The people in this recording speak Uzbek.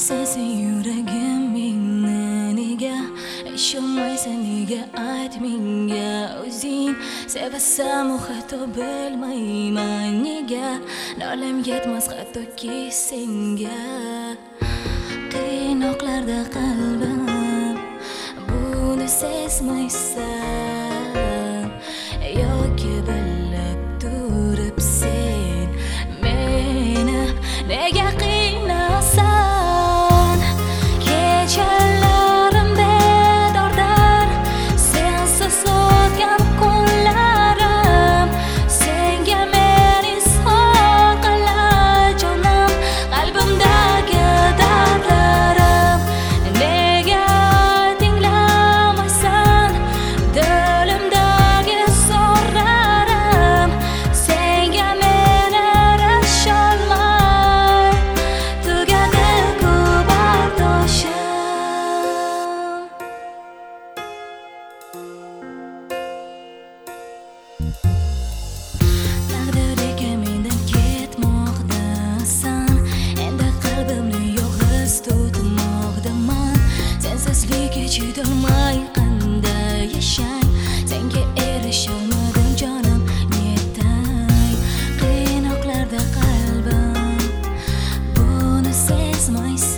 Sensin yuragim meni nega ishonmaysan nega ayt menga o'zing sevasan xato bilmayman nega nolam yetmas hattoki senga qiynoqlarda qalbim buni sezmaysan yoki bilib turib sen meni nega qiynasan kechalarim bedordir sensiz o'tgan kunlarim senga men izhor qilay jonim qalbimdagi dardlarim nega tinglamaysan dilimdagi so'zlarim senga men erisholmay tugadi ku bardoshim taqdiriga mendan ketmoqdasan endi qalbimni yolg'iz tutmoqdaman sensizlikka chidolmay qanday yashay senga erisholmadim jonim netay qiynoqlarda qalbim buni sezmaysan